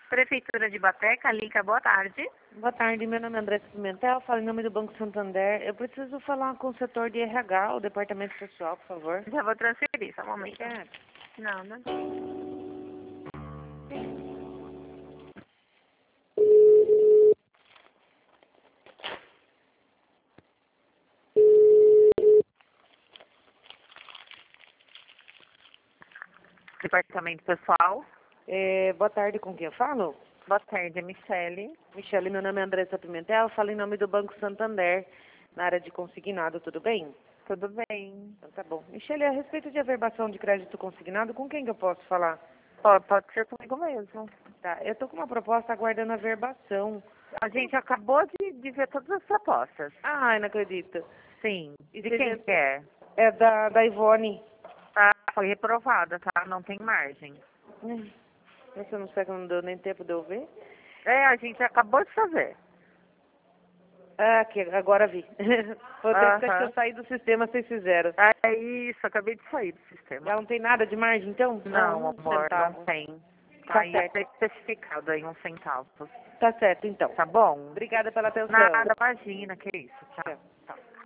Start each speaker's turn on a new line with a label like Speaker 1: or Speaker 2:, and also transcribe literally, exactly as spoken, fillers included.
Speaker 1: Prefeitura de Bateca, Lica, boa tarde.
Speaker 2: Boa tarde, meu nome é André Pimentel, falo em nome do Banco Santander. Eu preciso falar com o setor de R H, o departamento pessoal, por favor.
Speaker 1: Já vou transferir, só um momento.
Speaker 2: Obrigada.
Speaker 1: Não, não. Departamento pessoal.
Speaker 2: É, boa tarde, com quem eu falo?
Speaker 1: Boa tarde, é Michele.
Speaker 2: Michele, meu nome é Andressa Pimentel, falo em nome do Banco Santander, na área de consignado, tudo bem?
Speaker 1: Tudo bem?
Speaker 2: Então tá bom. Michele, a respeito de averbação de crédito consignado, com quem que eu posso falar?
Speaker 1: Pode, pode ser comigo mesmo.
Speaker 2: Tá, eu tô com uma proposta aguardando averbação.
Speaker 1: A gente acabou de, de ver todas as propostas.
Speaker 2: Ai, não acredito.
Speaker 1: Sim.
Speaker 2: E
Speaker 1: De
Speaker 2: você
Speaker 1: quem
Speaker 2: já-
Speaker 1: que é?
Speaker 2: É da, da Ivone.
Speaker 1: Ah, foi reprovada, tá? Não tem margem.
Speaker 2: Hum, Você não sei que não deu nem tempo de eu ver?
Speaker 1: É, a gente acabou de fazer.
Speaker 2: Ah, que agora vi. Foi até que
Speaker 1: Aham.
Speaker 2: eu saí do sistema, vocês fizeram.
Speaker 1: É isso, acabei de sair do sistema.
Speaker 2: Ela não tem nada de margem, então?
Speaker 1: Não,
Speaker 2: um
Speaker 1: amor,
Speaker 2: centavo.
Speaker 1: não tem.
Speaker 2: Tá
Speaker 1: Tá aí
Speaker 2: certo.
Speaker 1: até especificado aí, um centavo.
Speaker 2: Tá certo, então.
Speaker 1: Tá bom?
Speaker 2: Obrigada pela atenção.
Speaker 1: Nada, imagina, que isso. Tchau.
Speaker 2: Tchau.